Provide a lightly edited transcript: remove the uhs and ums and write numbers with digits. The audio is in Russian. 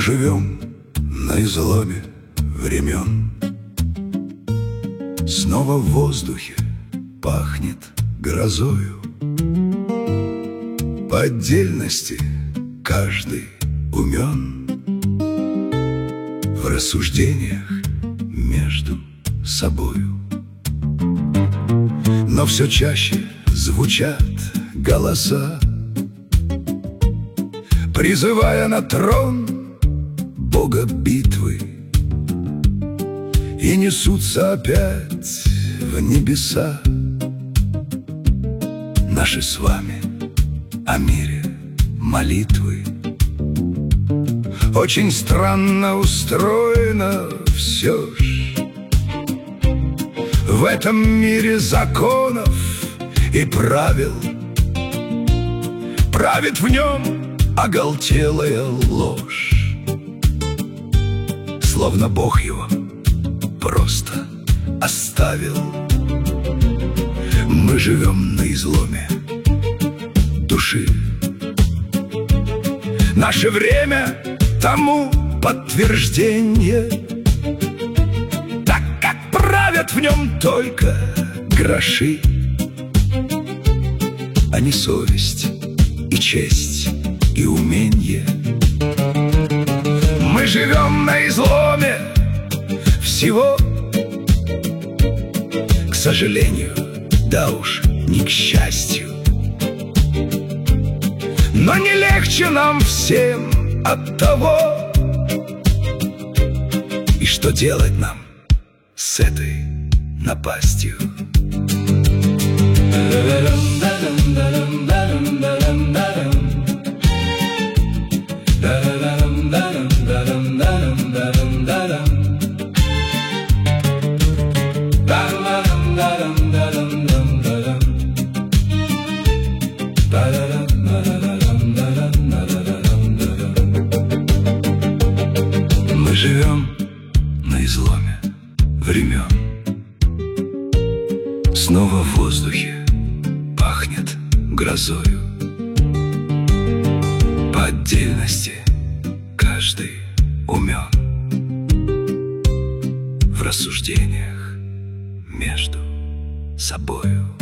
живем на изломе времен. Снова в воздухе пахнет грозою. По отдельности каждый умен в рассуждениях между собою. Но все чаще звучат голоса, призывая на трон Бога битвы, и несутся опять в небеса наши с вами о мире молитвы. Очень странно устроено все ж в этом мире законов и правил. Правит в нем оголтелая ложь, словно Бог его просто оставил. Мы живем на изломе души. Наше время тому подтверждение, так как правят в нем только гроши, а не совесть и честь и уменье. Мы живем на изломе всего, к сожалению, да уж не к счастью. Но не легче нам всем от того. И что делать нам с этой напастью? Мы живем на изломе времен. Снова в воздухе пахнет грозою. По отдельности каждый умен в рассуждениях между собою.